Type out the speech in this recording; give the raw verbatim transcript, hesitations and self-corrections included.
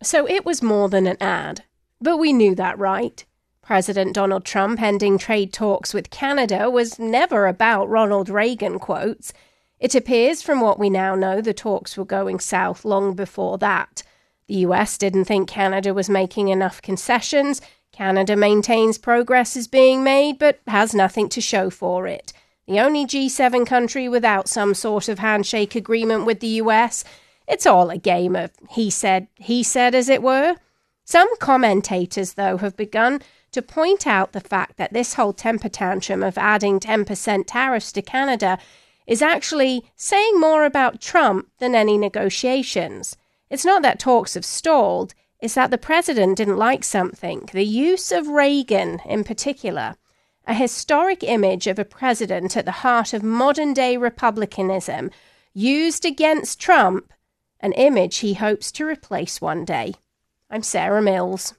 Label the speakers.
Speaker 1: So it was more than an ad. But we knew that, right? President Donald Trump ending trade talks with Canada was never about Ronald Reagan quotes. It appears from what we now know the talks were going south long before that. The U S didn't think Canada was making enough concessions. Canada maintains progress is being made but has nothing to show for it. The only G seven country without some sort of handshake agreement with the U S. It's all a game of he said, he said, as it were. Some commentators, though, have begun to point out the fact that this whole temper tantrum of adding ten percent tariffs to Canada is actually saying more about Trump than any negotiations. It's not that talks have stalled, it's that the president didn't like something, the use of Reagan in particular, a historic image of a president at the heart of modern-day republicanism, used against Trump, an image he hopes to replace one day. I'm Sarah Mills.